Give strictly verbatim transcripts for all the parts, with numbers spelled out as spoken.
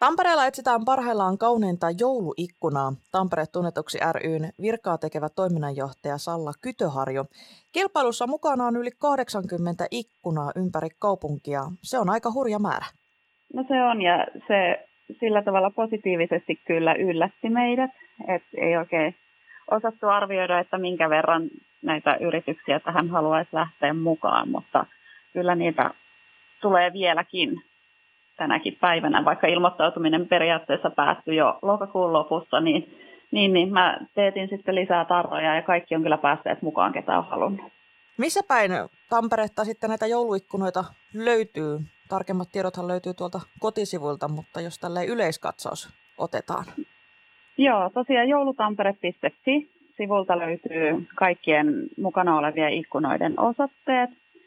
Tampereella etsitään parhaillaan kauneinta jouluikkunaa. Tampere tunnetuksi ry:n virkaa tekevä toiminnanjohtaja Salla Kytöharju. Kilpailussa mukana on yli kahdeksankymmentä ikkunaa ympäri kaupunkia. Se on aika hurja määrä. No se on, ja se sillä tavalla positiivisesti kyllä yllätti meidät, että ei oikein osattu arvioida, että minkä verran näitä yrityksiä tähän haluaisi lähteä mukaan, mutta kyllä niitä tulee vieläkin tänäkin päivänä, vaikka ilmoittautuminen periaatteessa päättyi jo lokakuun lopussa, niin, niin, niin mä teetin sitten lisää tarroja ja kaikki on kyllä päässeet mukaan, ketä on halunnut. Missä päin Tamperetta sitten näitä jouluikkunoita löytyy? Tarkemmat tiedothan löytyy tuolta kotisivuilta, mutta jos tälleen yleiskatsaus otetaan. Joo, tosiaan joulutampere piste fi sivulta löytyy kaikkien mukana olevien ikkunoiden osoitteet,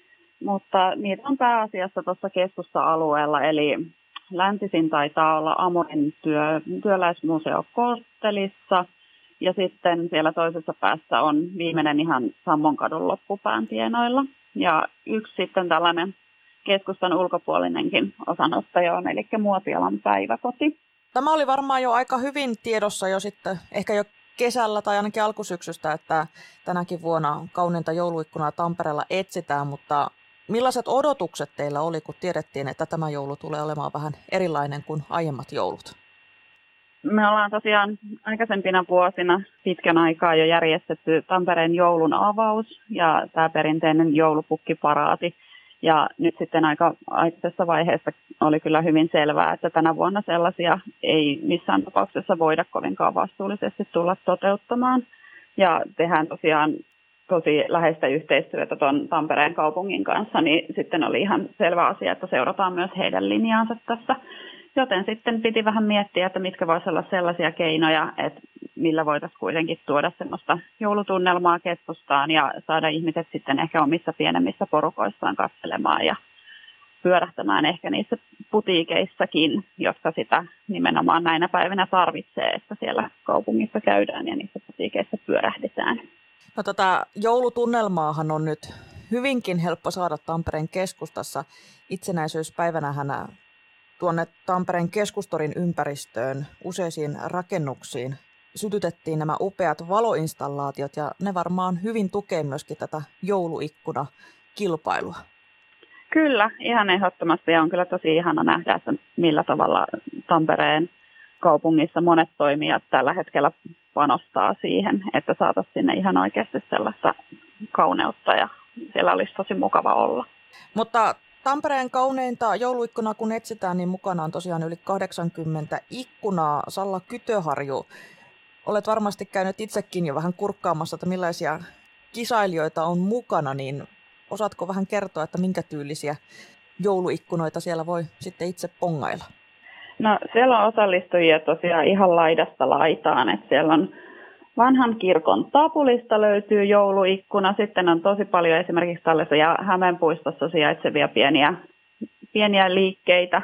mutta niitä on pääasiassa tuossa keskusta-alueella, eli läntisin taitaa olla Amorin työ, työläismuseo Korttelissa, ja sitten siellä toisessa päässä on viimeinen ihan Sammonkadun loppupään tienoilla. Ja yksi sitten tällainen keskustan ulkopuolinenkin osanottaja on, eli Muotialan päiväkoti. Tämä oli varmaan jo aika hyvin tiedossa jo sitten, ehkä jo kesällä tai ainakin alkusyksystä, että tänäkin vuonna kauneinta jouluikkunaa Tampereella etsitään, mutta millaiset odotukset teillä oli, kun tiedettiin, että tämä joulu tulee olemaan vähän erilainen kuin aiemmat joulut? Me ollaan tosiaan aikaisempina vuosina pitkän aikaa jo järjestetty Tampereen joulun avaus ja tämä perinteinen joulupukkiparaati. Ja nyt sitten aika aikaisessa vaiheessa oli kyllä hyvin selvää, että tänä vuonna sellaisia ei missään tapauksessa voida kovinkaan vastuullisesti tulla toteuttamaan. Ja tehdään tosiaan tosi läheistä yhteistyötä tuon Tampereen kaupungin kanssa, niin sitten oli ihan selvä asia, että seurataan myös heidän linjaansa tässä. Joten sitten piti vähän miettiä, että mitkä voisivat olla sellaisia keinoja, että millä voitaisiin kuitenkin tuoda semmoista joulutunnelmaa keskustaan ja saada ihmiset sitten ehkä omissa pienemmissä porukoissaan katselemaan ja pyörähtämään ehkä niissä putiikeissakin, jotka sitä nimenomaan näinä päivinä tarvitsee, että siellä kaupungissa käydään ja niissä putiikeissa pyörähditään. No tätä joulutunnelmaahan on nyt hyvinkin helppo saada Tampereen keskustassa. Itsenäisyyspäivänähän tuonne Tampereen keskustorin ympäristöön useisiin rakennuksiin sytytettiin nämä upeat valoinstallaatiot ja ne varmaan hyvin tukee myöskin tätä jouluikkuna-kilpailua. Kyllä, ihan ehdottomasti ja on kyllä tosi ihana nähdä, että millä tavalla Tampereen kaupungissa monet toimijat tällä hetkellä panostaa siihen, että saataisiin sinne ihan oikeasti sellaista kauneutta ja siellä olisi tosi mukava olla. Mutta Tampereen kauneinta jouluikkunaa kun etsitään, niin mukana on tosiaan yli kahdeksankymmentä ikkunaa. Salla Kytöharju, olet varmasti käynyt itsekin jo vähän kurkkaamassa, että millaisia kisailijoita on mukana, niin osaatko vähän kertoa, että minkä tyylisiä jouluikkunoita siellä voi sitten itse pongailla? No siellä on osallistujia tosiaan ihan laidasta laitaan, että siellä on vanhan kirkon tapulista löytyy jouluikkuna, sitten on tosi paljon esimerkiksi tällaisia Hämeenpuistossa sijaitsevia pieniä, pieniä liikkeitä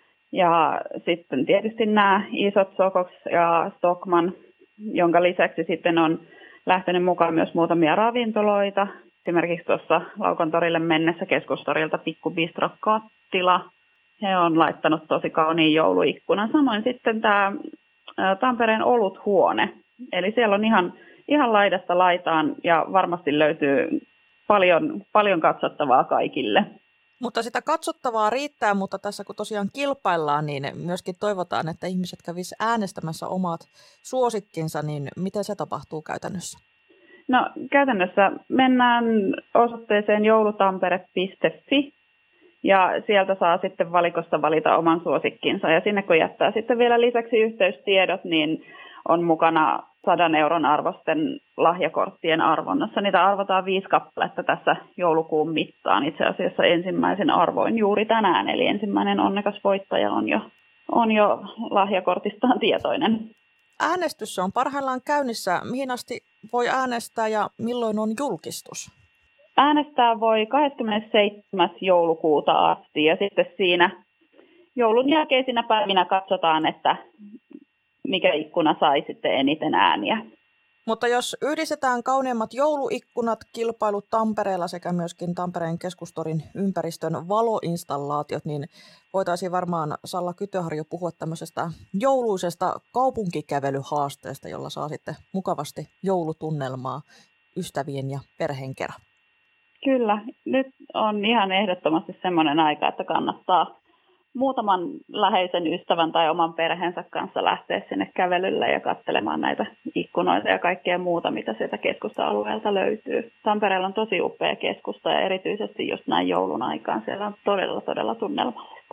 ja sitten tietysti nämä isot Sokoks ja Stockman, jonka lisäksi sitten on lähtenyt mukaan myös muutamia ravintoloita, esimerkiksi tuossa Laukontorille mennessä keskustorilta Pikku Bistro Kattila. He on laittanut tosi kauniin jouluikkunan. Samoin sitten tämä Tampereen oluthuone. Eli siellä on ihan, ihan laidasta laitaan ja varmasti löytyy paljon, paljon katsottavaa kaikille. Mutta sitä katsottavaa riittää, mutta tässä kun tosiaan kilpaillaan, niin myöskin toivotaan, että ihmiset kävisivät äänestämässä omat suosikkinsa, niin miten se tapahtuu käytännössä? No käytännössä mennään osoitteeseen joulutampere piste fi ja sieltä saa sitten valikosta valita oman suosikkinsa. Ja sinne kun jättää sitten vielä lisäksi yhteystiedot, niin on mukana sadan euron arvosten lahjakorttien arvonnassa. Niitä arvotaan viisi kappaletta tässä joulukuun mittaan. Itse asiassa ensimmäisen arvoin juuri tänään, eli ensimmäinen onnekas voittaja on jo, on jo lahjakortistaan tietoinen. Äänestys on parhaillaan käynnissä. Mihin asti voi äänestää ja milloin on julkistus? Äänestää voi kahdeskymmenesseitsemäs joulukuuta asti ja sitten siinä joulun jälkeisinä päivinä katsotaan, että mikä ikkuna sai sitten eniten ääniä. Mutta jos yhdistetään kauneimmat jouluikkunat, kilpailut Tampereella sekä myöskin Tampereen keskustorin ympäristön valoinstallaatiot, niin voitaisiin varmaan Salla Kytöharju puhua tämmöisestä jouluisesta kaupunkikävelyhaasteesta, jolla saa sitten mukavasti joulutunnelmaa ystävien ja perheen kerran. Kyllä, nyt on ihan ehdottomasti semmoinen aika, että kannattaa muutaman läheisen ystävän tai oman perheensä kanssa lähteä sinne kävelylle ja katselemaan näitä ikkunoita ja kaikkea muuta, mitä sieltä keskusta-alueelta löytyy. Tampereella on tosi upea keskusta ja erityisesti just näin joulun aikaan siellä on todella, todella tunnelmallista.